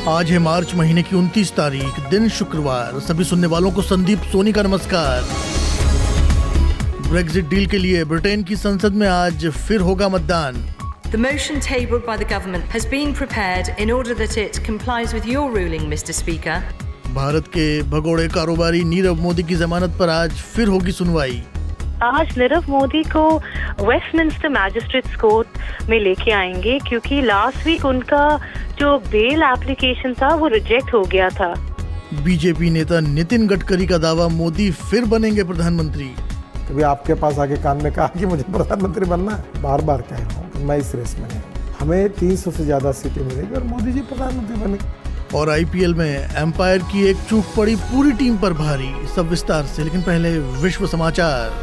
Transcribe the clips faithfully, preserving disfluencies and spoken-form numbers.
आज है मार्च महीने की उनतीस तारीख, दिन शुक्रवार। सभी सुनने वालों को संदीप सोनी का नमस्कार। ब्रेक्जिट डील के लिए ब्रिटेन की संसद में आज फिर होगा मतदान। The motion tabled by the government has been prepared in order that it complies with your ruling, Mister Speaker. Bharat के भगोड़े कारोबारी नीरव मोदी की जमानत पर आज फिर होगी सुनवाई। आज नीरव मोदी को वेस्टमिंस्टर मैजिस्ट्रेट्स कोर्ट में लेके आएंगे क्योंकि लास्ट वीक उनका जो बेल एप्लीकेशन था वो रिजेक्ट हो गया था। बीजेपी नेता नितिन गडकरी का दावा, मोदी फिर बनेंगे प्रधानमंत्री। कभी आपके पास आके कान में कहा कि मुझे प्रधानमंत्री बनना है? बार बार कह रहा हूँ मैं इस रेस में नहीं। हमें तीन सौ से ज्यादा सीटें मिलेगी और मोदी जी प्रधानमंत्री बनेंगे। और आईपीएल में एम्पायर की एक चूक पड़ी पूरी टीम पर भारी। सब विस्तार से, लेकिन पहले विश्व समाचार।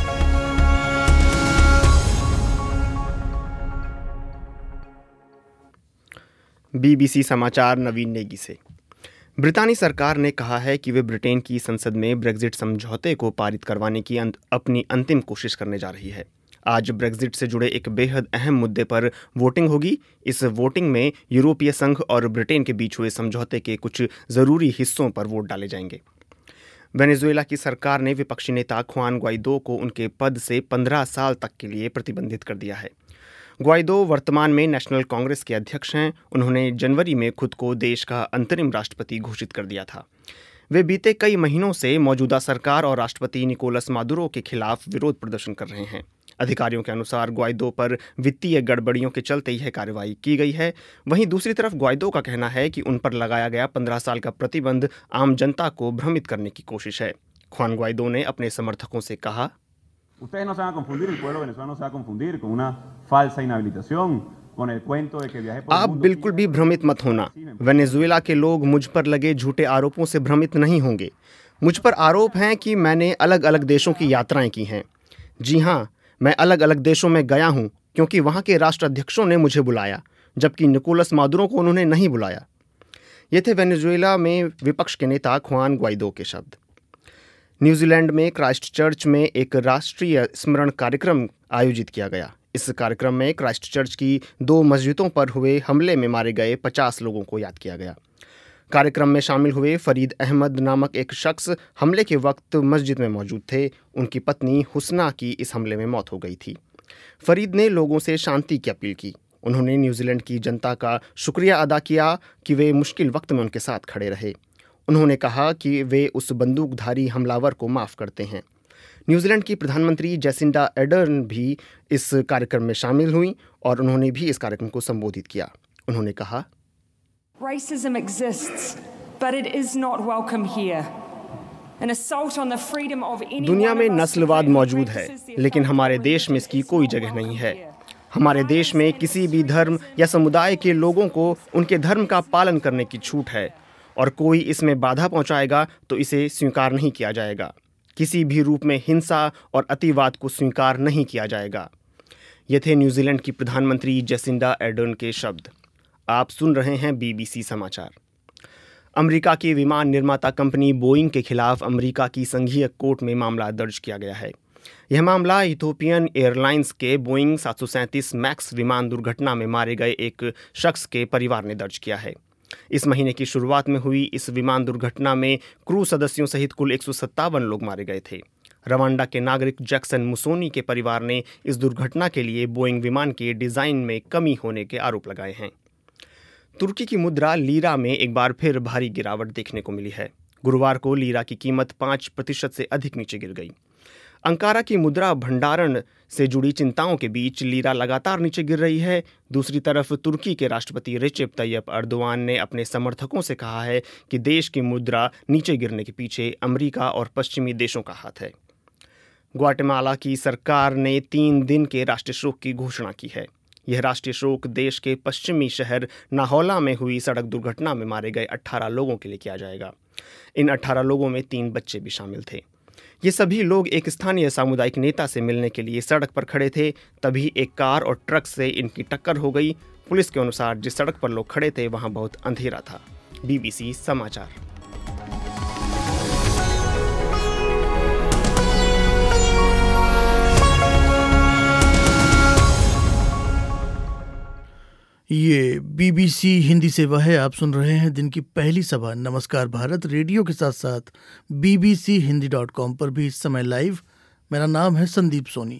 बीबीसी समाचार नवीन नेगी से। ब्रितानी सरकार ने कहा है कि वे ब्रिटेन की संसद में ब्रेक्जिट समझौते को पारित करवाने की अंत, अपनी अंतिम कोशिश करने जा रही है। आज ब्रेक्जिट से जुड़े एक बेहद अहम मुद्दे पर वोटिंग होगी। इस वोटिंग में यूरोपीय संघ और ब्रिटेन के बीच हुए समझौते के कुछ ज़रूरी हिस्सों पर वोट डाले जाएंगे। वेनेजुएला की सरकार ने विपक्षी नेता खुआन ग्वाइडो को उनके पद से पंद्रह साल तक के लिए प्रतिबंधित कर दिया है। ग्वाइडो वर्तमान में नेशनल कांग्रेस के अध्यक्ष हैं। उन्होंने जनवरी में खुद को देश का अंतरिम राष्ट्रपति घोषित कर दिया था। वे बीते कई महीनों से मौजूदा सरकार और राष्ट्रपति निकोलस मादुरो के खिलाफ विरोध प्रदर्शन कर रहे हैं। अधिकारियों के अनुसार ग्वाइडो पर वित्तीय गड़बड़ियों के चलते यह कार्रवाई की गई है। वहीं दूसरी तरफ ग्वाइडो का कहना है कि उन पर लगाया गया पंद्रह साल का प्रतिबंध आम जनता को भ्रमित करने की कोशिश है। खुआन ग्वाइडो ने अपने समर्थकों से कहा, Ustedes no se van a confundir, el pueblo venezolano no se va a confundir con una falsa inhabilitación, con el cuento de que viajé por el आप mundo। बिल्कुल भी भ्रमित मत होना। वेनेजुएला के लोग मुझ पर लगे झूठे आरोपों से भ्रमित नहीं होंगे। मुझ पर आरोप हैं कि मैंने अलग अलग देशों की यात्राएं की हैं। जी हाँ, मैं अलग अलग देशों में गया हूं क्योंकि वहां के राष्ट्राध्यक्षों ने मुझे बुलाया, जबकि निकोलस मादुरो को उन्होंने नहीं बुलाया। ये थे वेनेजुएला में विपक्ष के नेता खुआन ग्वाइडो के शब्द। न्यूजीलैंड में क्राइस्ट चर्च में एक राष्ट्रीय स्मरण कार्यक्रम आयोजित किया गया। इस कार्यक्रम में क्राइस्ट चर्च की दो मस्जिदों पर हुए हमले में मारे गए पचास लोगों को याद किया गया। कार्यक्रम में शामिल हुए फरीद अहमद नामक एक शख्स हमले के वक्त मस्जिद में मौजूद थे। उनकी पत्नी हुस्ना की इस हमले में मौत हो गई थी। फरीद ने लोगों से शांति की अपील की। उन्होंने न्यूजीलैंड की जनता का शुक्रिया अदा किया कि वे मुश्किल वक्त में उनके साथ खड़े रहे। उन्होंने कहा कि वे उस बंदूकधारी हमलावर को माफ़ करते हैं। न्यूजीलैंड की प्रधानमंत्री जेसिंडा अर्डर्न भी इस कार्यक्रम में शामिल हुई और उन्होंने भी इस कार्यक्रम को संबोधित किया। उन्होंने कहा, Racism exists, but it is not welcome here. An assault on the freedom of any दुनिया में one of us नस्लवाद to vote मौजूद है, replaces the लेकिन हमारे authority देश में इसकी of कोई not जगह नहीं है। welcome हमारे देश में किसी भी धर्म या समुदाय के लोगों को उनके धर्म का पालन करने की छूट है और कोई इसमें बाधा पहुंचाएगा तो इसे स्वीकार नहीं किया जाएगा। किसी भी रूप में हिंसा और अतिवाद को स्वीकार नहीं किया जाएगा। ये थे न्यूजीलैंड की प्रधानमंत्री जेसिंडा अर्डर्न के शब्द। आप सुन रहे हैं बीबीसी समाचार। अमेरिका की विमान निर्माता कंपनी बोइंग के खिलाफ अमेरिका की संघीय कोर्ट में मामला दर्ज किया गया है। यह मामला इथियोपियन एयरलाइंस के बोइंग सात सौ सैंतीस मैक्स विमान दुर्घटना में मारे गए एक शख्स के परिवार ने दर्ज किया है। इस महीने की शुरुआत में हुई इस विमान दुर्घटना में क्रू सदस्यों सहित कुल एक सौ सत्तावन लोग मारे गए थे। रवांडा के नागरिक जैक्सन मुसोनी के परिवार ने इस दुर्घटना के लिए बोइंग विमान के डिज़ाइन में कमी होने के आरोप लगाए हैं। तुर्की की मुद्रा लीरा में एक बार फिर भारी गिरावट देखने को मिली है। गुरुवार को लीरा की कीमत पाँच प्रतिशत से अधिक नीचे गिर गई। अंकारा की मुद्रा भंडारण से जुड़ी चिंताओं के बीच लीरा लगातार नीचे गिर रही है। दूसरी तरफ तुर्की के राष्ट्रपति रेसेप तैयप अर्दोआन ने अपने समर्थकों से कहा है कि देश की मुद्रा नीचे गिरने के पीछे अमेरिका और पश्चिमी देशों का हाथ है। ग्वाटेमाला की सरकार ने तीन दिन के राष्ट्रीय शोक की घोषणा की है। यह राष्ट्रीय शोक देश के पश्चिमी शहर नाहौला में हुई सड़क दुर्घटना में मारे गए अठारह लोगों के लिए किया जाएगा। इन अठारह लोगों में तीन बच्चे भी शामिल थे। ये सभी लोग एक स्थानीय सामुदायिक नेता से मिलने के लिए सड़क पर खड़े थे। तभी एक कार और ट्रक से इनकी टक्कर हो गई। पुलिस के अनुसार जिस सड़क पर लोग खड़े थे वहां बहुत अंधेरा था। बीबीसी समाचार। ये बीबीसी हिंदी सेवा है। आप सुन रहे हैं दिन की पहली सभा नमस्कार भारत रेडियो के साथ साथ बीबीसी हिंदी डॉट कॉम पर भी इस समय लाइव। मेरा नाम है संदीप सोनी।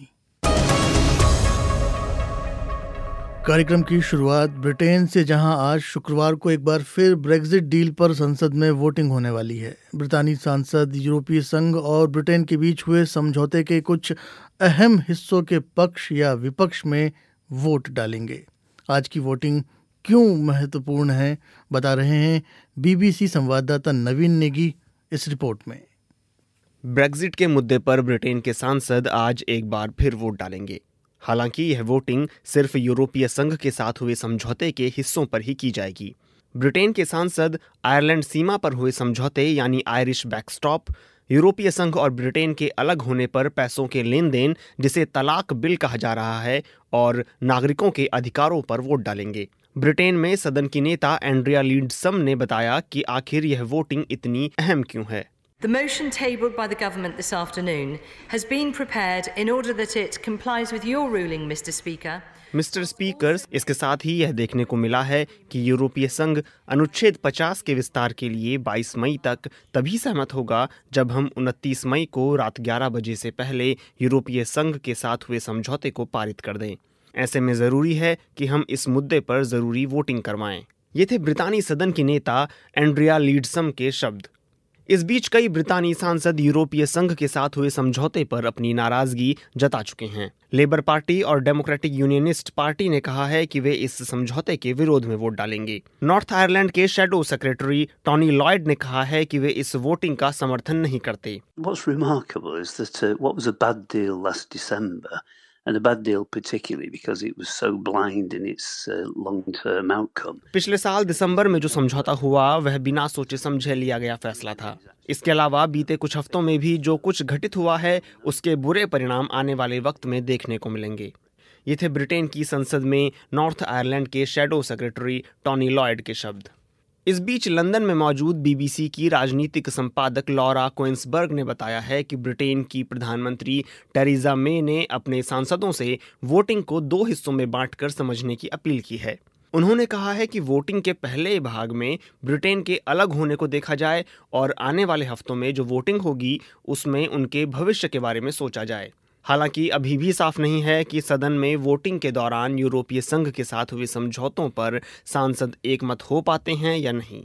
कार्यक्रम की शुरुआत ब्रिटेन से, जहां आज शुक्रवार को एक बार फिर ब्रेक्जिट डील पर संसद में वोटिंग होने वाली है। ब्रितानी सांसद यूरोपीय संघ और ब्रिटेन के बीच हुए समझौते के कुछ अहम हिस्सों के पक्ष या विपक्ष में वोट डालेंगे। आज की वोटिंग क्यों महत्वपूर्ण है, बता रहे हैं बीबीसी संवाददाता नवीन नेगी इस रिपोर्ट में। ब्रेक्जिट के मुद्दे पर ब्रिटेन के सांसद आज एक बार फिर वोट डालेंगे। हालांकि यह वोटिंग सिर्फ यूरोपीय संघ के साथ हुए समझौते के हिस्सों पर ही की जाएगी। ब्रिटेन के सांसद आयरलैंड सीमा पर हुए समझौते यानी आयरिश बैकस्टॉप, यूरोपीय संघ और ब्रिटेन के अलग होने पर पैसों के लेन देन जिसे तलाक बिल कहा जा रहा है, और नागरिकों के अधिकारों पर वोट डालेंगे। ब्रिटेन में सदन की नेता एंड्रिया लीडसम ने बताया कि आखिर यह वोटिंग इतनी अहम क्यों है। The motion tabled by the government this afternoon has been prepared in order that it complies with your ruling, Mister Speaker. Mister speakers, इसके साथ ही यह देखने को मिला है कि यूरोपीय संघ अनुच्छेद पचास के विस्तार के लिए बाईस मई तक तभी सहमत होगा जब हम उनतीस मई को रात ग्यारह बजे से पहले यूरोपीय संघ के साथ हुए समझौते को पारित कर दें। ऐसे में जरूरी है कि हम इस मुद्दे पर जरूरी वोटिंग करवाएं। ये थे ब्रितानी सदन की नेता एंड्रिया लीडसम के शब्द। इस बीच कई ब्रितानी सांसद यूरोपीय संघ के साथ हुए समझौते पर अपनी नाराजगी जता चुके हैं। लेबर पार्टी और डेमोक्रेटिक यूनियनिस्ट पार्टी ने कहा है कि वे इस समझौते के विरोध में वोट डालेंगे। नॉर्थ आयरलैंड के शैडो सेक्रेटरी टॉनी लॉयड ने कहा है कि वे इस वोटिंग का समर्थन नहीं करते। What's remarkable is that uh, what was a bad deal last December, and a bad deal particularly because it was so blind in its uh, long-term outcome. पिछले साल दिसंबर में जो समझौता हुआ वह बिना सोचे समझे लिया गया फैसला था। इसके अलावा बीते कुछ हफ्तों में भी जो कुछ घटित हुआ है उसके बुरे परिणाम आने वाले वक्त में देखने को मिलेंगे। ये थे ब्रिटेन की संसद में नॉर्थ आयरलैंड के शैडो सेक्रेटरी टॉनी लॉयड के शब्द। इस बीच लंदन में मौजूद बीबीसी की राजनीतिक संपादक लॉरा कोइंसबर्ग ने बताया है कि ब्रिटेन की प्रधानमंत्री टेरेसा मे ने अपने सांसदों से वोटिंग को दो हिस्सों में बांटकर समझने की अपील की है। उन्होंने कहा है कि वोटिंग के पहले भाग में ब्रिटेन के अलग होने को देखा जाए और आने वाले हफ्तों में जो वोटिंग होगी उसमें उनके भविष्य के बारे में सोचा जाए। हालांकि अभी भी साफ नहीं है कि सदन में वोटिंग के दौरान यूरोपीय संघ के साथ हुए समझौतों पर सांसद एकमत हो पाते हैं या नहीं।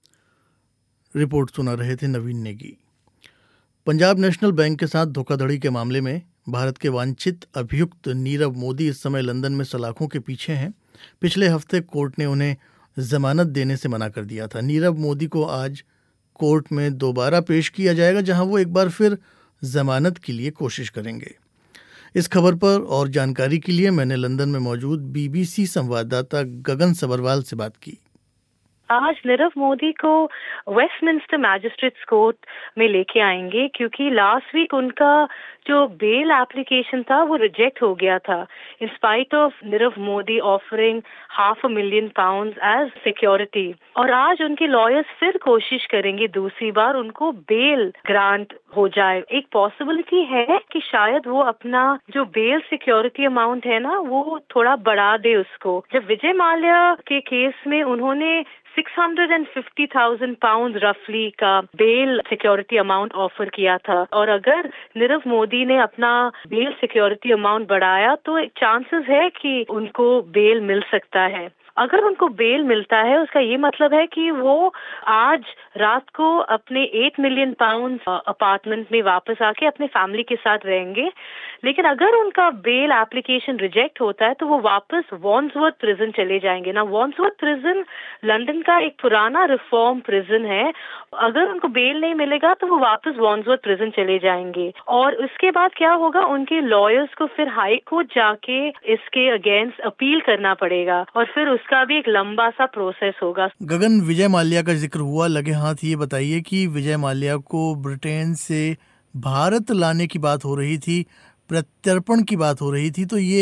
रिपोर्ट सुना रहे थे नवीन नेगी। पंजाब नेशनल बैंक के साथ धोखाधड़ी के मामले में भारत के वांछित अभियुक्त नीरव मोदी इस समय लंदन में सलाखों के पीछे हैं। पिछले हफ्ते कोर्ट ने उन्हें जमानत देने से मना कर दिया था। नीरव मोदी को आज कोर्ट में दोबारा पेश किया जाएगा, जहां वो एक बार फिर जमानत के लिए कोशिश करेंगे। इस खबर पर और जानकारी के लिए मैंने लंदन में मौजूद बीबीसी संवाददाता गगन सबरवाल से बात की। आज नीरव मोदी को वेस्टमिंस्टर मैजिस्ट्रेट्स कोर्ट में लेके आएंगे क्योंकि लास्ट वीक उनका जो बेल एप्लीकेशन था वो रिजेक्ट हो गया था, in spite of Nirav Modi offering half a million pounds as security. और आज उनके लॉयर्स फिर कोशिश करेंगे दूसरी बार उनको बेल ग्रांट हो जाए। एक पॉसिबिलिटी है कि शायद वो अपना जो बेल सिक्योरिटी अमाउंट है ना वो थोड़ा बढ़ा दे उसको। जब विजय माल्या के केस में उन्होंने छह सौ पचास हज़ार पाउंड रफली का बेल सिक्योरिटी अमाउंट ऑफर किया था, और अगर नीरव मोदी ने अपना बेल सिक्योरिटी अमाउंट बढ़ाया तो चांसेस है कि उनको बेल मिल सकता है। अगर उनको बेल मिलता है उसका ये मतलब है कि वो आज रात को अपने आठ मिलियन पाउंड अपार्टमेंट में वापस आके अपने फैमिली के साथ रहेंगे। लेकिन अगर उनका बेल एप्लीकेशन रिजेक्ट होता है तो वो वापस वॉन्सवर्थ प्रिजन चले जाएंगे ना। वॉन्सवर्थ प्रिजन लंदन का एक पुराना रिफॉर्म प्रिजन है। अगर उनको बेल नहीं मिलेगा तो वो वापस वॉन्सवर्थ प्रिजन चले जाएंगे, और उसके बाद क्या होगा, उनके लॉयर्स को फिर हाई कोर्ट जाके इसके अगेंस्ट अपील करना पड़ेगा, और फिर उसका भी एक लंबा सा प्रोसेस होगा। गगन, विजय माल्या का जिक्र हुआ, लगे हाथ ये बताइए कि विजय माल्या को ब्रिटेन से भारत लाने की बात हो रही थी, प्रत्यर्पण की बात हो रही थी, तो ये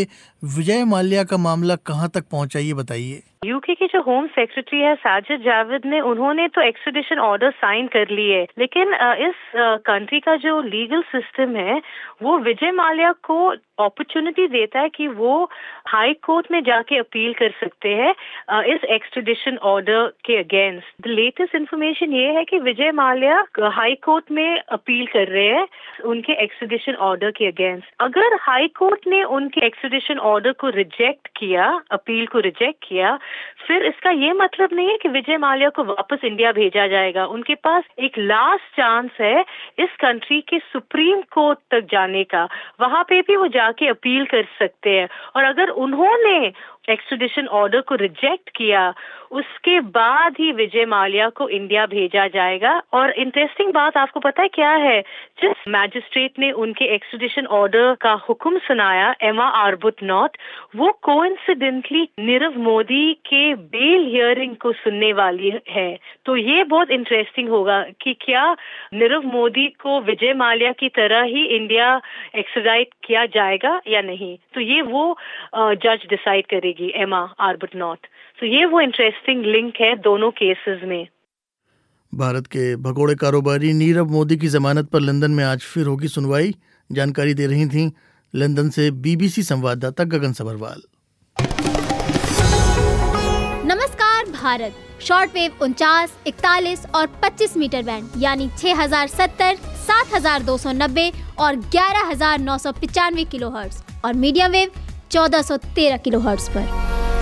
विजय माल्या का मामला कहां तक पहुंचा, ये बताइए। यूके के जो होम सेक्रेटरी है साजिद जाविद ने उन्होंने तो एक्स्ट्रेडिशन ऑर्डर साइन कर लिए, लेकिन इस कंट्री का जो लीगल सिस्टम है वो विजय माल्या को अपॉर्चुनिटी देता है कि वो हाई कोर्ट में जाके अपील कर सकते हैं इस एक्स्ट्रेडिशन ऑर्डर के अगेंस्ट। द लेटेस्ट इन्फॉर्मेशन ये है कि विजय माल्या हाई कोर्ट में अपील कर रहे हैं उनके एक्स्ट्रेडिशन ऑर्डर के अगेंस्ट। अगर हाई कोर्ट ने उनके एक्स्ट्रेडिशन ऑर्डर को रिजेक्ट किया, अपील को रिजेक्ट किया, फिर इसका ये मतलब नहीं है कि विजय माल्या को वापस इंडिया भेजा जाएगा। उनके पास एक लास्ट चांस है इस कंट्री के सुप्रीम कोर्ट तक जाने का, वहां पे भी वो जाके अपील कर सकते हैं। और अगर उन्होंने एक्स्ट्रेडिशन ऑर्डर को रिजेक्ट किया उसके बाद ही विजय माल्या को इंडिया भेजा जाएगा। और इंटरेस्टिंग बात आपको पता है क्या है, जिस मैजिस्ट्रेट ने उनके एक्स्ट्रेडिशन ऑर्डर का हुक्म सुनाया, एमा आर्बुथनॉट, वो कोइंसिडेंटली नीरव मोदी के बेल हियरिंग को सुनने वाली है। तो ये बहुत इंटरेस्टिंग होगा कि क्या नीरव मोदी को विजय माल्या की तरह ही इंडिया एक्स्ट्राडाइट किया जाएगा या नहीं। तो ये वो जज डिसाइड करेगी, एमा आर्बुथनॉट। तो ये वो इंटरेस्टिंग लिंक है दोनों केसेस में। भारत के भगोड़े कारोबारी नीरव मोदी की जमानत पर लंदन में आज फिर होगी सुनवाई। जानकारी दे रही थी लंदन से बीबीसी संवाददाता गगन सबरवाल। नमस्कार भारत, शॉर्टवेव उनचास, इकतालीस और पच्चीस मीटर बैंड यानी छह हजार सत्तर, सात हजार दो सौ नब्बे और ग्यारह हजार नौ सौ पिचानवे किलो हर्ट्ज और मीडियम वेव चौदह सौ तेरह किलो हर्ट्ज पर।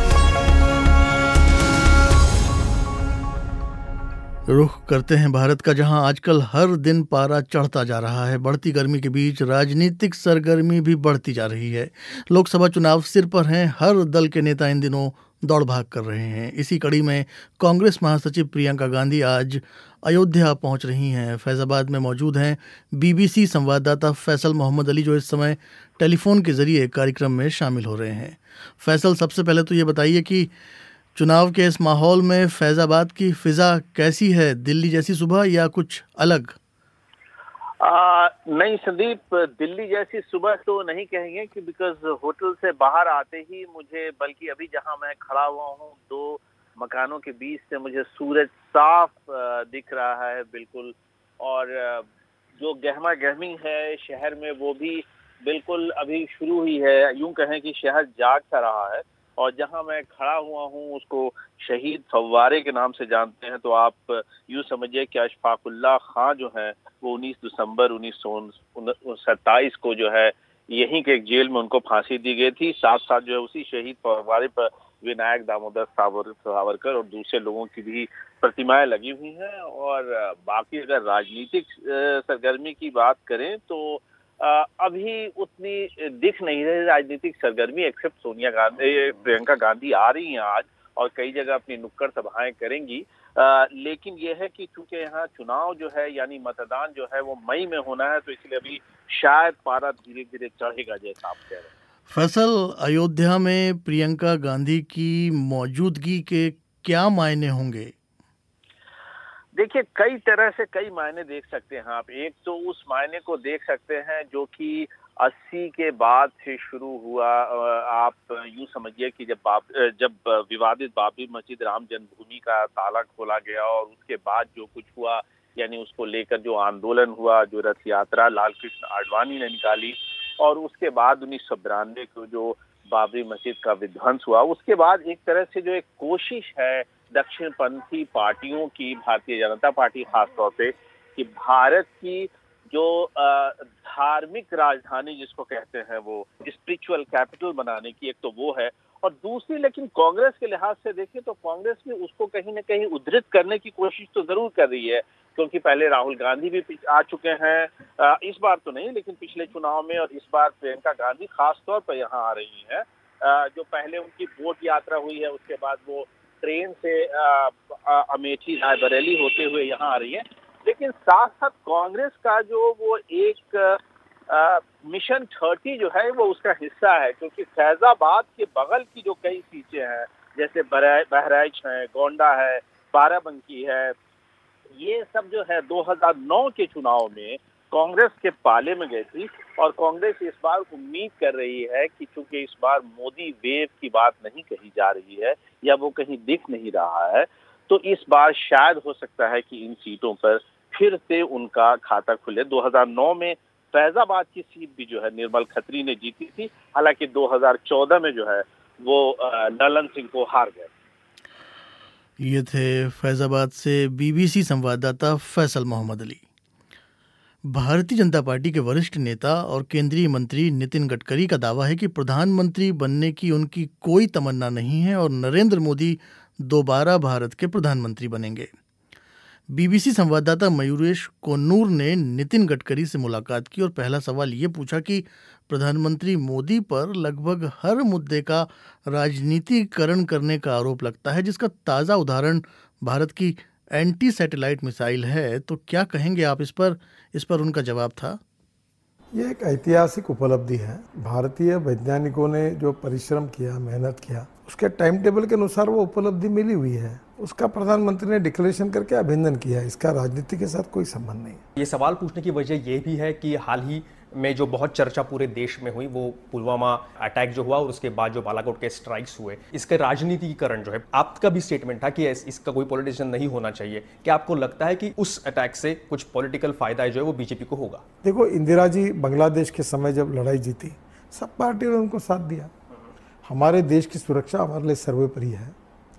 रुख करते हैं भारत का, जहां आजकल हर दिन पारा चढ़ता जा रहा है। बढ़ती गर्मी के बीच राजनीतिक सरगर्मी भी बढ़ती जा रही है। लोकसभा चुनाव सिर पर हैं, हर दल के नेता इन दिनों दौड़ भाग कर रहे हैं। इसी कड़ी में कांग्रेस महासचिव प्रियंका गांधी आज अयोध्या पहुंच रही हैं। फैजाबाद में मौजूद हैं बीबीसी संवाददाता फैसल मोहम्मद अली, जो इस समय टेलीफोन के जरिए कार्यक्रम में शामिल हो रहे हैं। फैसल, सबसे पहले तो ये बताइए कि चुनाव के इस माहौल में फैजाबाद की फिजा कैसी है? दिल्ली जैसी सुबह या कुछ अलग? आ, नहीं संदीप, दिल्ली जैसी सुबह तो नहीं कहेंगे कि बिकॉज होटल से बाहर आते ही मुझे, बल्कि अभी जहां मैं खड़ा हुआ हूं दो मकानों के बीच से मुझे सूरज साफ दिख रहा है बिल्कुल। और जो गहमा गहमी है शहर में वो भी बिल्कुल अभी शुरू हुई है। यूं कहें कि शहर जाग सा रहा है। और जहां मैं खड़ा हुआ हूं उसको शहीद फव्वारे के नाम से जानते हैं। तो आप यूं समझिए कि अशफाकुल्लाह खां जो है वो उन्नीस दिसंबर उन्नीस सौ सत्ताईस को जो है यहीं के एक जेल में उनको फांसी दी गई थी। साथ साथ जो है उसी शहीद फव्वारे पर विनायक दामोदर सावरकर और दूसरे लोगों की भी प्रतिमाएं लगी हुई हैं। और बाकी अगर राजनीतिक सरगर्मी की बात करें तो अभी उतनी दिख नहीं रही राजनीतिक सरगर्मी, एक्सेप्ट सोनिया गांधी, प्रियंका गांधी आ रही हैं आज और कई जगह अपनी नुक्कड़ सभाएं करेंगी। आ, लेकिन यह है कि चूंकि यहाँ चुनाव जो है यानी मतदान जो है वो मई में होना है, तो इसलिए अभी शायद पारा धीरे धीरे चढ़ेगा जैसा आप कह रहे हैं। फैसल, अयोध्या में प्रियंका गांधी की मौजूदगी के क्या मायने होंगे? देखिए, कई तरह से कई मायने देख सकते हैं आप। एक तो उस मायने को देख सकते हैं जो कि अस्सी के बाद से शुरू हुआ। आप यूं समझिए कि जब बाब, जब विवादित बाबरी मस्जिद राम जन्मभूमि का ताला खोला गया और उसके बाद जो कुछ हुआ, यानी उसको लेकर जो आंदोलन हुआ, जो रथ यात्रा लाल कृष्ण आडवाणी ने निकाली, और उसके बाद उन्नीस सौ बिरानवे को जो बाबरी मस्जिद का विध्वंस हुआ, उसके बाद एक तरह से जो एक कोशिश है दक्षिणपंथी पार्टियों की, भारतीय जनता पार्टी खासतौर पे, कि भारत की जो धार्मिक राजधानी जिसको कहते हैं वो स्पिरिचुअल कैपिटल बनाने की, एक तो वो है। और दूसरी, लेकिन कांग्रेस के लिहाज से देखें तो कांग्रेस भी उसको कहीं ना कहीं उद्धृत करने की कोशिश तो जरूर कर रही है, क्योंकि पहले राहुल गांधी भी आ चुके हैं, इस बार तो नहीं लेकिन पिछले चुनाव में, और इस बार प्रियंका गांधी खास तौर पर यहाँ आ रही हैं। जो पहले उनकी बोट यात्रा हुई है, उसके बाद वो ट्रेन से अमेठी रायबरेली होते हुए यहाँ आ रही है। लेकिन साथ साथ कांग्रेस का जो वो एक आ, मिशन थर्टी जो है वो उसका हिस्सा है, क्योंकि फैजाबाद के बगल की जो कई सीटें हैं, जैसे बहराइच है, गोंडा है, बाराबंकी है, ये सब जो है दो हज़ार नौ के चुनाव में कांग्रेस के पाले में गई थी और कांग्रेस इस बार उम्मीद कर रही है कि चूंकि इस बार मोदी वेव की बात नहीं कही जा रही है या वो कहीं दिख नहीं रहा है, तो इस बार शायद हो सकता है कि इन सीटों पर फिर से उनका खाता खुले। दो हज़ार नौ में फैजाबाद की सीट भी जो है निर्मल खत्री ने जीती थी, हालांकि दो हज़ार चौदह में जो है वो ललन सिंह को हार गए। ये थे फैजाबाद से बीबीसी संवाददाता फैसल मोहम्मद अली। भारतीय जनता पार्टी के वरिष्ठ नेता और केंद्रीय मंत्री नितिन गडकरी का दावा है कि प्रधानमंत्री बनने की उनकी कोई तमन्ना नहीं है और नरेंद्र मोदी दोबारा भारत के प्रधानमंत्री बनेंगे। बीबीसी संवाददाता मयूरेश कोन्नूर ने नितिन गडकरी से मुलाकात की और पहला सवाल ये पूछा कि प्रधानमंत्री मोदी पर लगभग हर मुद्दे का राजनीतिकरण करने का आरोप लगता है, जिसका ताज़ा उदाहरण भारत की एंटी सैटेलाइट मिसाइल है। तो क्या कहेंगे आप इस पर? इस पर उनका जवाब था, ये एक ऐतिहासिक उपलब्धि है। भारतीय वैज्ञानिकों ने जो परिश्रम किया, मेहनत किया, उसके टाइम टेबल के अनुसार वो उपलब्धि मिली हुई है। उसका प्रधानमंत्री ने डिक्लेरेशन करके अभिनंदन किया। इसका राजनीति के साथ कोई संबंध नहीं। ये सवाल पूछने की वजह ये भी है कि हाल ही में जो बहुत चर्चा पूरे देश में हुई वो पुलवामा अटैक जो हुआ और उसके बाद जो बालाकोट के स्ट्राइक्स हुए, इसका राजनीतिकरण जो है, आपका भी स्टेटमेंट था कि इसका कोई पॉलिटिशियन नहीं होना चाहिए। क्या आपको लगता है कि उस अटैक से कुछ पॉलिटिकल फायदा जो है वो बीजेपी को होगा? देखो, इंदिरा जी बांग्लादेश के समय जब लड़ाई जीती, सब पार्टियों ने उनको साथ दिया। हमारे देश की सुरक्षा हमारे लिए सर्वोपरि है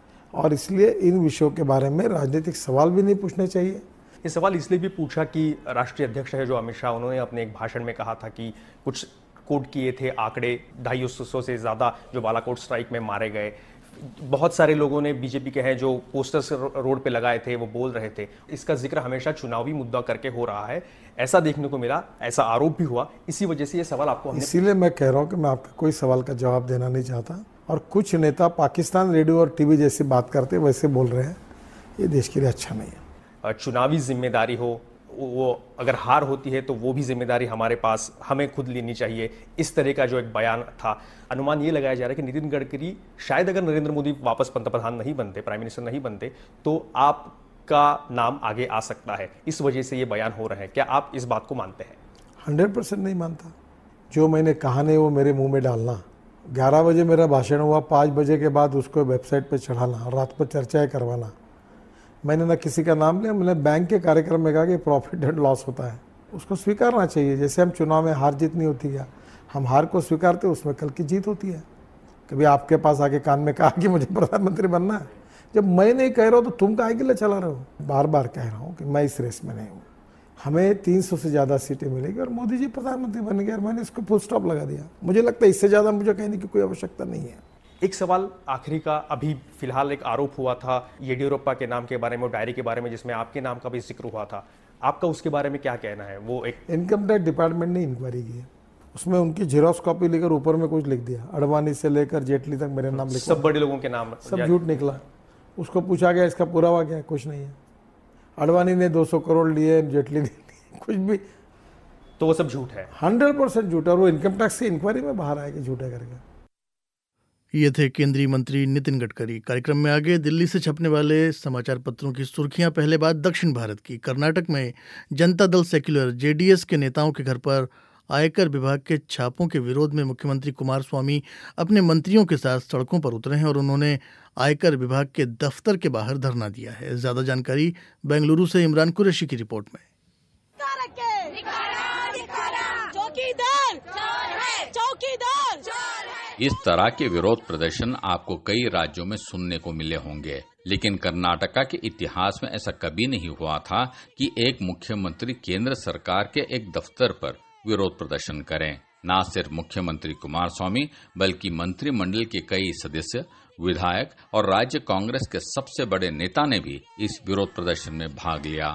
और इसलिए इन विषयों के बारे में राजनीतिक सवाल भी नहीं पूछने चाहिए। ये सवाल इसलिए भी पूछा कि राष्ट्रीय अध्यक्ष है जो अमित शाह, उन्होंने अपने एक भाषण में कहा था कि कुछ कोट किए थे आंकड़े, ढाई सौ से ज़्यादा जो बालाकोट स्ट्राइक में मारे गए। बहुत सारे लोगों ने बीजेपी के हैं जो पोस्टर्स रोड पे लगाए थे, वो बोल रहे थे। इसका जिक्र हमेशा चुनावी मुद्दा करके हो रहा है, ऐसा देखने को मिला, ऐसा आरोप भी हुआ। इसी वजह से ये सवाल आपको हमने... इसीलिए मैं कह रहा हूँ कि मैं आपका कोई सवाल का जवाब देना नहीं चाहता। और कुछ नेता पाकिस्तान रेडियो और टीवी जैसी बात करते वैसे बोल रहे हैं, ये देश के लिए अच्छा नहीं है। चुनावी जिम्मेदारी हो, वो अगर हार होती है तो वो भी जिम्मेदारी हमारे पास, हमें खुद लेनी चाहिए, इस तरह का जो एक बयान था। अनुमान ये लगाया जा रहा है कि नितिन गडकरी शायद अगर नरेंद्र मोदी वापस पंतप्रधान नहीं बनते, प्राइम मिनिस्टर नहीं बनते, तो आपका नाम आगे आ सकता है। इस वजह से ये बयान हो रहे हैं। क्या आप इस बात को मानते हैं? हंड्रेड परसेंट नहीं मानता। जो मैंने कहा नहीं वो मेरे मुंह में डालना, ग्यारह बजे मेरा भाषण हुआ, पाँच बजे के बाद उसको वेबसाइट पर चढ़ाना और रात को चर्चाएँ करवाना। मैंने ना किसी का नाम लिया, मैंने बैंक के कार्यक्रम में कहा कि प्रॉफिट एंड लॉस होता है, उसको स्वीकारना चाहिए। जैसे हम चुनाव में हार जीत नहीं होती है, हम हार को स्वीकारते, उसमें कल की जीत होती है। कभी आपके पास आके कान में कहा कि मुझे प्रधानमंत्री बनना है, जब मैं नहीं कह रहा हूँ तो तुम काहे के लिए चला रहे हो? बार बार कह रहा हूँ कि मैं इस रेस में नहीं हूँ। हमें तीन सौ से ज़्यादा सीटें मिलेगी और मोदी जी प्रधानमंत्री बनेंगे और मैंने इसको फुल स्टॉप लगा दिया। मुझे लगता है इससे ज़्यादा मुझे कहने की कोई आवश्यकता नहीं है। एक सवाल आखिरी का, अभी फिलहाल एक आरोप हुआ था येडियुरप्पा के नाम के बारे में, डायरी के बारे में, जिसमें आपके नाम का भी जिक्र हुआ था। आपका उसके बारे में क्या कहना है? वो एक इनकम टैक्स डिपार्टमेंट ने इंक्वायरी की है, उसमें उनकी जेरोक्स कॉपी लेकर ऊपर में कुछ लिख दिया, अडवाणी से लेकर जेटली तक मेरे नाम लिखा, सब बड़े लोगों के नाम, सब झूठ निकला। उसको पूछा गया इसका पुरावा क्या है? कुछ नहीं है। अडवाणी ने दो सौ करोड़ लिए, जेटली ने कुछ भी, तो वो सब झूठ है, हंड्रेड परसेंट झूठ। और वो इनकम टैक्स की इंक्वायरी में बाहर आएगी झूठे करके। ये थे केंद्रीय मंत्री नितिन गडकरी। कार्यक्रम में आगे दिल्ली से छपने वाले समाचार पत्रों की सुर्खियां। पहले बात दक्षिण भारत की। कर्नाटक में जनता दल सेक्युलर जेडीएस के नेताओं के घर पर आयकर विभाग के छापों के विरोध में मुख्यमंत्री कुमारस्वामी अपने मंत्रियों के साथ सड़कों पर उतरे हैं और उन्होंने आयकर विभाग के दफ्तर के बाहर धरना दिया है। ज्यादा जानकारी बेंगलुरु से इमरान कुरैशी की रिपोर्ट में। इस तरह के विरोध प्रदर्शन आपको कई राज्यों में सुनने को मिले होंगे, लेकिन कर्नाटका के इतिहास में ऐसा कभी नहीं हुआ था कि एक मुख्यमंत्री केंद्र सरकार के एक दफ्तर पर विरोध प्रदर्शन करें। न सिर्फ मुख्यमंत्री कुमारस्वामी बल्कि मंत्रिमंडल के कई सदस्य, विधायक और राज्य कांग्रेस के सबसे बड़े नेता ने भी इस विरोध प्रदर्शन में भाग लिया।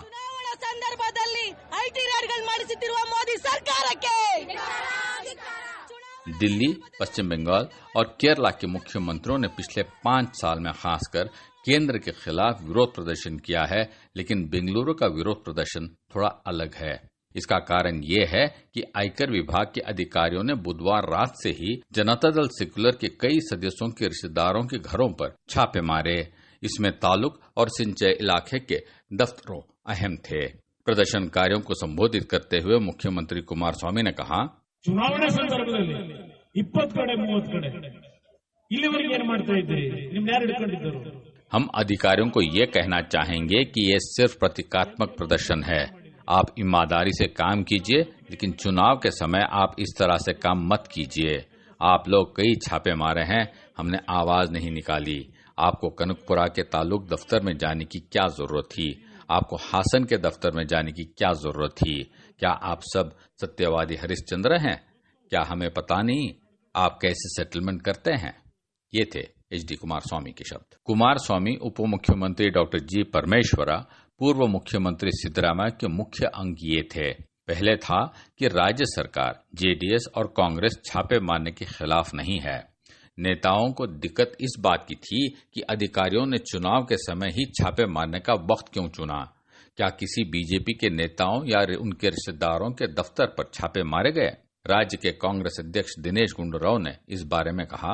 दिल्ली, पश्चिम बंगाल और केरला के मुख्यमंत्रियों ने पिछले पांच साल में खासकर केंद्र के खिलाफ विरोध प्रदर्शन किया है, लेकिन बेंगलुरु का विरोध प्रदर्शन थोड़ा अलग है। इसका कारण ये है कि आयकर विभाग के अधिकारियों ने बुधवार रात से ही जनता दल सेक्युलर के कई सदस्यों के रिश्तेदारों के घरों पर छापे मारे। इसमें तालुक और सिंचाई इलाके के दफ्तरों अहम थे। प्रदर्शनकारियों को संबोधित करते हुए मुख्यमंत्री कुमार स्वामी ने कहा, ಚುನಾವಣೆ ಸಂದರ್ಭದಲ್ಲಿ ಇಪ್ಪತ್ತು ಕಡೆ ಮೂವತ್ತು ಕಡೆ ಇಲ್ಲಿವರೆಗೆ ಏನು ಮಾಡ್ತಾ ಇದ್ದೀರಿ? ನಿಮ್ಮನ್ನ ಯಾರು ಹಿಡ್ಕೊಂಡಿದ್ದರು? हम अधिकारियों को ये कहना चाहेंगे कि ये सिर्फ प्रतीकात्मक प्रदर्शन है। आप ईमानदारी से काम कीजिए, लेकिन चुनाव के समय आप इस तरह से काम मत कीजिए। आप लोग कई छापे मारे हैं, हमने आवाज नहीं निकाली। आपको कनकपुरा के ताल्लुक दफ्तर में जाने की क्या जरूरत थी? आपको हासन के दफ्तर में जाने की क्या जरूरत थी? क्या आप सब सत्यवादी हरिश्चंद्र हैं? क्या हमें पता नहीं आप कैसे सेटलमेंट करते हैं? ये थे एच डी कुमार स्वामी के शब्द। कुमार स्वामी, उप मुख्यमंत्री डॉक्टर जी परमेश्वरा, पूर्व मुख्यमंत्री सिद्धरामैया के मुख्य अंग ये थे। पहले था कि राज्य सरकार जेडीएस और कांग्रेस छापे मारने के खिलाफ नहीं है। नेताओं को दिक्कत इस बात की थी कि अधिकारियों ने चुनाव के समय ही छापे मारने का वक्त क्यों चुना। क्या किसी बीजेपी के नेताओं या उनके रिश्तेदारों के दफ्तर पर छापे मारे गए? राज्य के कांग्रेस अध्यक्ष दिनेश गुंडूराव ने इस बारे में कहा,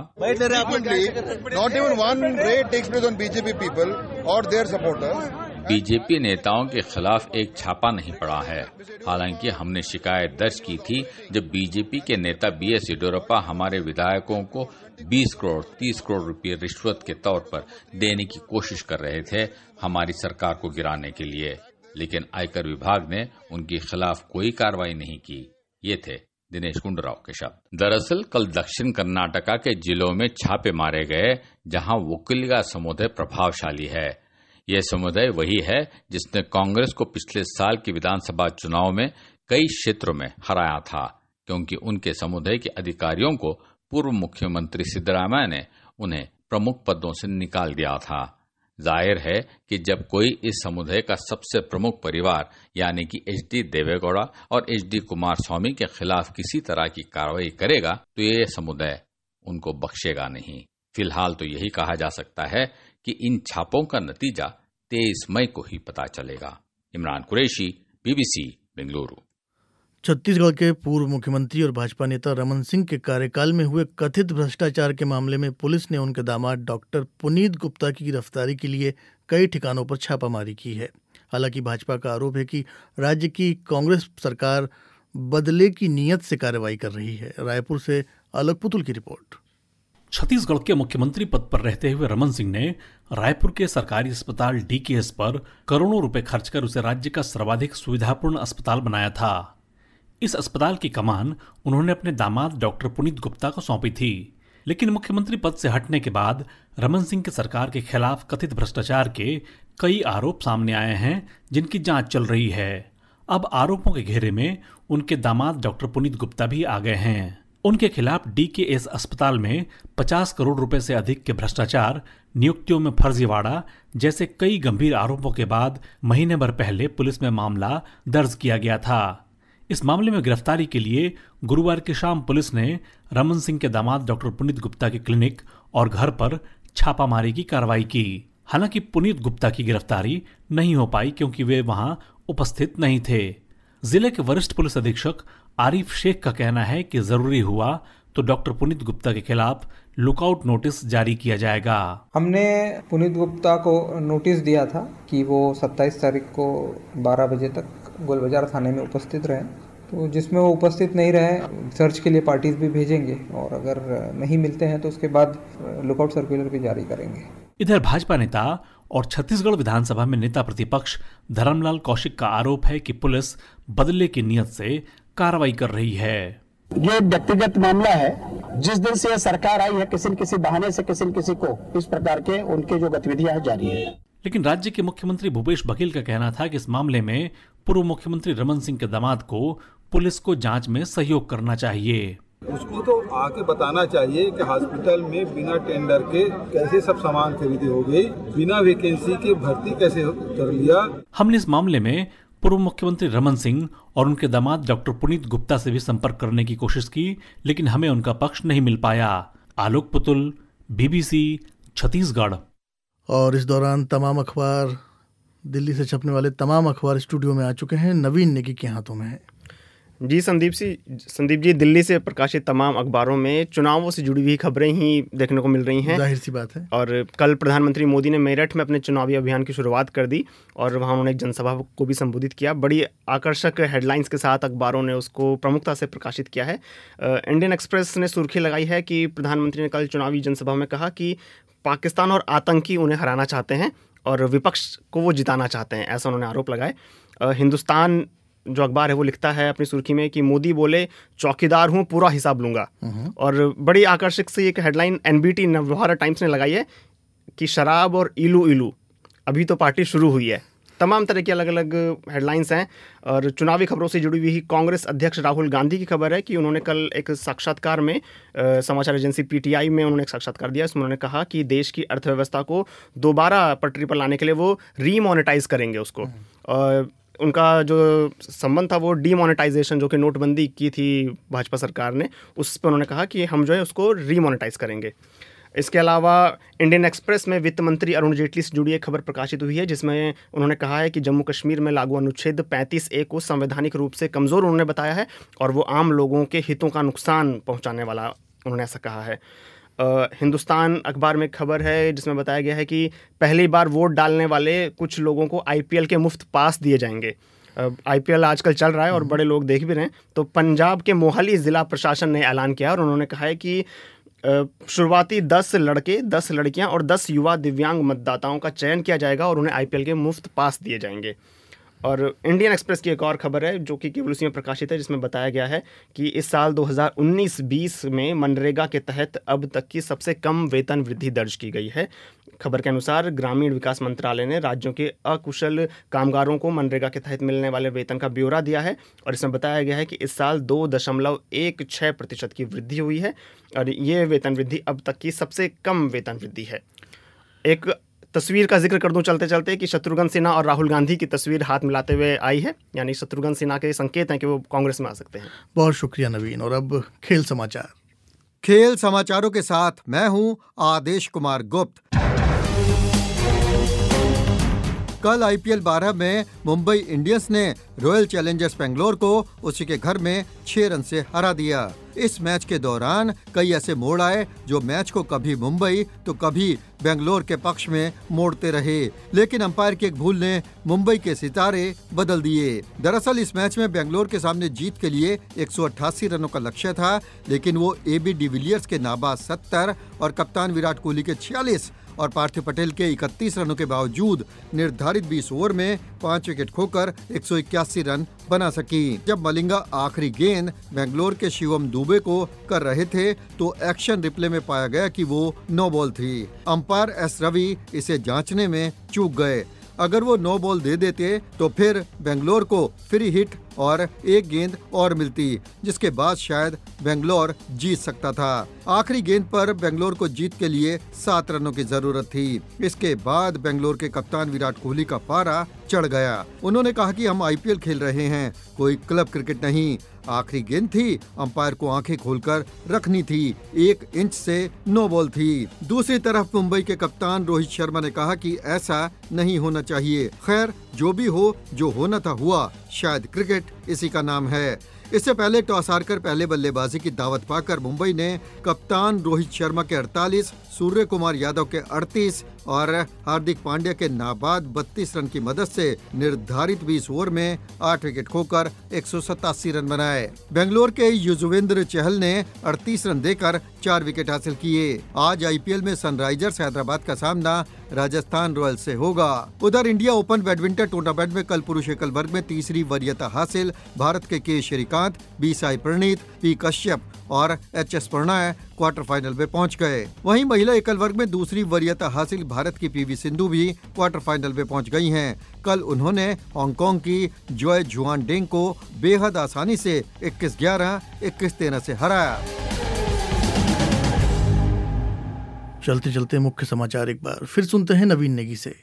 बीजेपी नेताओं के खिलाफ एक छापा नहीं पड़ा है। हालांकि हमने शिकायत दर्ज की थी जब बीजेपी के नेता बी एस येडियुरप्पा हमारे विधायकों को बीस करोड़ तीस करोड़ रुपए रिश्वत के तौर पर देने की कोशिश कर रहे थे हमारी सरकार को गिराने के लिए, लेकिन आयकर विभाग ने उनके खिलाफ कोई कार्रवाई नहीं की। ये थे दिनेश गुंडूराव के शब्द। दरअसल कल दक्षिण कर्नाटका के जिलों में छापे मारे गए जहां वोक्लिगा समुदाय प्रभावशाली है। यह समुदाय वही है जिसने कांग्रेस को पिछले साल के विधानसभा चुनाव में कई क्षेत्रों में हराया था, क्योंकि उनके समुदाय के अधिकारियों को पूर्व मुख्यमंत्री सिद्धरामैया ने उन्हें प्रमुख पदों से निकाल दिया था। जाहिर है कि जब कोई इस समुदाय का सबसे प्रमुख परिवार यानी कि एच डी देवेगौड़ा और एच डी कुमार स्वामी के खिलाफ किसी तरह की कार्रवाई करेगा तो ये समुदाय उनको बख्शेगा नहीं। फिलहाल तो यही कहा जा सकता है कि इन छापों का नतीजा तेईस मई को ही पता चलेगा। इमरान कुरैशी, बीबीसी, बेंगलुरु। छत्तीसगढ़ के पूर्व मुख्यमंत्री और भाजपा नेता रमन सिंह के कार्यकाल में हुए कथित भ्रष्टाचार के मामले में पुलिस ने उनके दामाद डॉक्टर पुनीत गुप्ता की गिरफ्तारी के लिए कई ठिकानों पर छापामारी की है। हालांकि भाजपा का आरोप है कि राज्य की कांग्रेस सरकार बदले की नीयत से कार्रवाई कर रही है। रायपुर से अलग पुतुल की रिपोर्ट। छत्तीसगढ़ के मुख्यमंत्री पद पर रहते हुए रमन सिंह ने रायपुर के सरकारी अस्पताल डी के एस पर करोड़ों रुपए खर्च कर उसे राज्य का सर्वाधिक सुविधापूर्ण अस्पताल बनाया था। इस अस्पताल की कमान उन्होंने अपने दामाद डॉक्टर पुनीत गुप्ता को सौंपी थी, लेकिन मुख्यमंत्री पद से हटने के बाद रमन सिंह की सरकार के खिलाफ कथित भ्रष्टाचार के कई आरोप सामने आए हैं, जिनकी जांच चल रही है। अब आरोपों के घेरे में उनके दामाद डॉक्टर पुनीत गुप्ता भी आ गए हैं। उनके खिलाफ डी के एस अस्पताल में पचास करोड़ रुपए से अधिक के भ्रष्टाचार, नियुक्तियों में फर्जीवाड़ा जैसे कई गंभीर आरोपों के बाद महीने भर पहले पुलिस में मामला दर्ज किया गया था। इस मामले में गिरफ्तारी के लिए गुरुवार की शाम पुलिस ने रमन सिंह के दामाद डॉक्टर पुनीत गुप्ता के क्लिनिक और घर पर छापामारी की कार्रवाई की। हालांकि पुनीत गुप्ता की गिरफ्तारी नहीं हो पाई क्योंकि वे वहां उपस्थित नहीं थे। जिले के वरिष्ठ पुलिस अधीक्षक आरिफ शेख का कहना है कि जरूरी हुआ तो डॉक्टर पुनीत गुप्ता के खिलाफ लुकआउट नोटिस जारी किया जाएगा। हमने पुनीत गुप्ता को नोटिस दिया था कि वो सत्ताईस तारीख को बारह बजे तक गोलबाजार थाने में उपस्थित रहे, तो जिसमें वो उपस्थित नहीं रहे सर्च के लिए पार्टीज भी भेजेंगे और अगर नहीं मिलते हैं तो उसके बाद लुकआउट सर्कुलर भी जारी करेंगे। इधर भाजपा नेता और छत्तीसगढ़ विधानसभा में नेता प्रतिपक्ष धर्मलाल कौशिक का आरोप है कि पुलिस बदले की नियत से कार्रवाई कर रही है। ये व्यक्तिगत मामला है। जिस दिन से यह सरकार आई है किसी न किसी बहाने से किसी न किसी को इस प्रकार के उनके जो गतिविधियां जारी है। लेकिन राज्य के मुख्यमंत्री भूपेश बघेल का कहना था कि इस मामले में पूर्व मुख्यमंत्री रमन सिंह के दामाद को पुलिस को जांच में सहयोग करना चाहिए। उसको तो आके बताना चाहिए कि हॉस्पिटल में बिना टेंडर के कैसे सब सामान खरीदी हो गई, बिना वैकेंसी के भर्ती कैसे कर लिया। हमने इस मामले में पूर्व मुख्यमंत्री रमन सिंह और उनके दामाद डॉक्टर पुनीत गुप्ता से भी संपर्क करने की कोशिश की, लेकिन हमें उनका पक्ष नहीं मिल पाया। आलोक पुतुल, बीबीसी, छत्तीसगढ़। और इस दौरान तमाम अखबार, दिल्ली से छपने वाले तमाम अखबार स्टूडियो में आ चुके हैं। नवीन नेगी के हाथों में है। जी संदीप सी संदीप जी दिल्ली से प्रकाशित तमाम अखबारों में चुनावों से जुड़ी हुई खबरें ही देखने को मिल रही हैं। जाहिर सी बात है। और कल प्रधानमंत्री मोदी ने मेरठ में अपने चुनावी अभियान की शुरुआत कर दी और वहां उन्होंने एक जनसभा को भी संबोधित किया। बड़ी आकर्षक हेडलाइंस के साथ अखबारों ने उसको प्रमुखता से प्रकाशित किया है। इंडियन एक्सप्रेस ने सुर्खी लगाई है कि प्रधानमंत्री ने कल चुनावी जनसभा में कहा कि पाकिस्तान और आतंकी उन्हें हराना चाहते हैं और विपक्ष को वो जिताना चाहते हैं, ऐसा उन्होंने आरोप लगाए। हिंदुस्तान जो अखबार है वो लिखता है अपनी सुर्खी में कि मोदी बोले चौकीदार हूँ पूरा हिसाब लूंगा। और बड़ी आकर्षक सी एक हेडलाइन एनबीटी नवभारत टाइम्स ने लगाई है कि शराब और इलू इलू अभी तो पार्टी शुरू हुई है। तमाम तरह की अलग अलग हेडलाइंस हैं। और चुनावी खबरों से जुड़ी हुई कांग्रेस अध्यक्ष राहुल गांधी की खबर है कि उन्होंने कल एक साक्षात्कार में आ, समाचार एजेंसी पीटीआई में उन्होंने एक साक्षात्कार दिया। इसमें उन्होंने कहा कि देश की अर्थव्यवस्था को दोबारा पटरी पर लाने के लिए वो रीमोनेटाइज करेंगे उसको। और उनका जो संबंध था वो डीमोनेटाइजेशन जो कि नोटबंदी की थी भाजपा सरकार ने, उस पर उन्होंने कहा कि हम जो है उसको रीमोनेटाइज करेंगे। इसके अलावा इंडियन एक्सप्रेस में वित्त मंत्री अरुण जेटली से जुड़ी एक खबर प्रकाशित हुई है जिसमें उन्होंने कहा है कि जम्मू कश्मीर में लागू अनुच्छेद पैंतीस ए को संवैधानिक रूप से कमज़ोर उन्होंने बताया है और वो आम लोगों के हितों का नुकसान पहुंचाने वाला उन्होंने ऐसा कहा है। Uh, हिंदुस्तान अखबार में खबर है जिसमें बताया गया है कि पहली बार वोट डालने वाले कुछ लोगों को आईपीएल के मुफ्त पास दिए जाएंगे। आईपीएल uh, आजकल चल रहा है और बड़े लोग देख भी रहे हैं। तो पंजाब के मोहाली ज़िला प्रशासन ने ऐलान किया और उन्होंने कहा है कि uh, शुरुआती दस लड़के दस लड़कियां और दस युवा दिव्यांग मतदाताओं का चयन किया जाएगा और उन्हें आईपीएल के मुफ्त पास दिए जाएंगे। और इंडियन एक्सप्रेस की एक और खबर है जो कि केवल उसी में प्रकाशित है जिसमें बताया गया है कि इस साल दो हज़ार उन्नीस बीस में मनरेगा के तहत अब तक की सबसे कम वेतन वृद्धि दर्ज की गई है। खबर के अनुसार ग्रामीण विकास मंत्रालय ने राज्यों के अकुशल कामगारों को मनरेगा के तहत मिलने वाले वेतन का ब्यौरा दिया है और इसमें बताया गया है कि इस साल दो दशमलव एक छः प्रतिशत की वृद्धि हुई है और ये वेतन वृद्धि अब तक की सबसे कम वेतन वृद्धि है। एक तस्वीर का जिक्र कर दूं चलते चलते कि शत्रुघ्न सिन्हा और राहुल गांधी की तस्वीर हाथ मिलाते हुए आई है, यानी शत्रुघ्न सिन्हा के संकेत हैं कि वो कांग्रेस में आ सकते हैं। बहुत शुक्रिया नवीन। और अब खेल समाचार। खेल समाचारों के साथ मैं हूं आदेश कुमार गुप्त। कल आईपीएल बारह में मुंबई इंडियंस ने रॉयल चैलेंजर्स बेंगलोर को उसी के घर में छह रन से हरा दिया। इस मैच के दौरान कई ऐसे मोड़ आए जो मैच को कभी मुंबई तो कभी बेंगलोर के पक्ष में मोड़ते रहे, लेकिन अंपायर की एक भूल ने मुंबई के सितारे बदल दिए। दरअसल इस मैच में बेंगलोर के सामने जीत के लिए एक सौ अट्ठासी रनों का लक्ष्य था, लेकिन वो एबी डिविलियर्स के नाबाद सत्तर और कप्तान विराट कोहली के छियालीस और पार्थिव पटेल के इकतीस रनों के बावजूद निर्धारित बीस ओवर में पांच विकेट खोकर एक सौ इक्यासी रन बना सकी। जब मलिंगा आखिरी गेंद बेंगलोर के शिवम दुबे को कर रहे थे तो एक्शन रिप्ले में पाया गया कि वो नो बॉल थी। अंपायर एस रवि इसे जांचने में चूक गए। अगर वो नो बॉल दे देते तो फिर बेंगलोर को फ्री हिट और एक गेंद और मिलती, जिसके बाद शायद बेंगलोर जीत सकता था। आखिरी गेंद पर बेंगलोर को जीत के लिए सात रनों की जरूरत थी। इसके बाद बेंगलोर के कप्तान विराट कोहली का पारा चढ़ गया। उन्होंने कहा कि हम आईपीएल खेल रहे हैं, कोई क्लब क्रिकेट नहीं। आखिरी गेंद थी, अंपायर को आंखें खोलकर रखनी थी, एक इंच से नो बॉल थी। दूसरी तरफ मुंबई के कप्तान रोहित शर्मा ने कहा कि ऐसा नहीं होना चाहिए। खैर जो भी हो, जो होना था हुआ, शायद क्रिकेट इसी का नाम है। इससे पहले टॉस हारकर पहले बल्लेबाजी की दावत पाकर मुंबई ने कप्तान रोहित शर्मा के अड़तालीस, सूर्य कुमार यादव के अड़तीस और हार्दिक पांड्या के नाबाद बत्तीस रन की मदद से निर्धारित बीस ओवर में आठ विकेट खोकर एक सौ सतासी रन बनाए। बेंगलोर के युजवेंद्र चहल ने अड़तीस रन देकर चार विकेट हासिल किए। आज आईपीएल में सनराइजर्स हैदराबाद का सामना राजस्थान रॉयल्स से होगा। उधर इंडिया ओपन बैडमिंटन टूर्नामेंट में कल पुरुष एकल वर्ग में तीसरी वरीयता हासिल भारत के K Srikanth, B Sai Praneeth, P Kashyap और H S Prannoy quarter final में पहुंच गए। वहीं महिला एकल वर्ग में दूसरी वरीयता हासिल भारत की पीवी सिंधु भी क्वार्टर फाइनल में पहुंच गई हैं। कल उन्होंने हांगकांग की जॉय जुआन डेंग को बेहद आसानी से इक्कीस ग्यारह, इक्कीस तेरह से हराया। चलते चलते मुख्य समाचार एक बार फिर सुनते हैं नवीन नेगी से।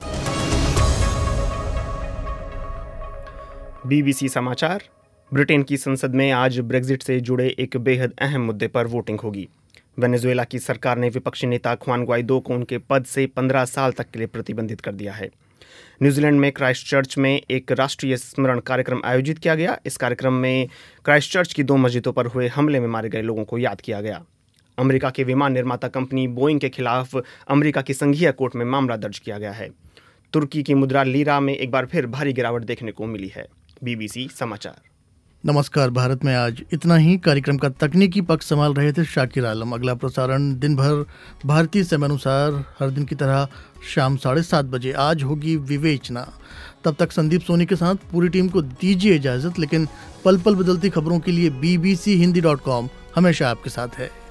बीबीसी समाचार। ब्रिटेन की संसद में आज ब्रेग्जिट से जुड़े एक बेहद अहम मुद्दे पर वोटिंग होगी। वेनेजुएला की सरकार ने विपक्षी नेता ख्वान ग्वाइडो को उनके पद से पंद्रह साल तक के लिए प्रतिबंधित कर दिया है। न्यूजीलैंड में क्राइस्ट चर्च में एक राष्ट्रीय स्मरण कार्यक्रम आयोजित किया गया। इस कार्यक्रम में क्राइस्ट चर्च की दो मस्जिदों पर हुए हमले में मारे गए लोगों को याद किया गया। अमेरिका के विमान निर्माता कंपनी बोइंग के खिलाफ अमेरिका की संघीय कोर्ट में मामला दर्ज किया गया है। तुर्की की मुद्रा लीरा में एक बार फिर भारी गिरावट देखने को मिली है। बीबीसी समाचार। नमस्कार। भारत में आज इतना ही। कार्यक्रम का तकनीकी पक्ष संभाल रहे थे शाकिर आलम। अगला प्रसारण दिन भर भारतीय समयानुसार हर दिन की तरह शाम साढ़े सात बजे आज होगी विवेचना। तब तक संदीप सोनी के साथ पूरी टीम को दीजिए इजाजत, लेकिन पल पल बदलती खबरों के लिए B B C Hindi dot com हमेशा आपके साथ है।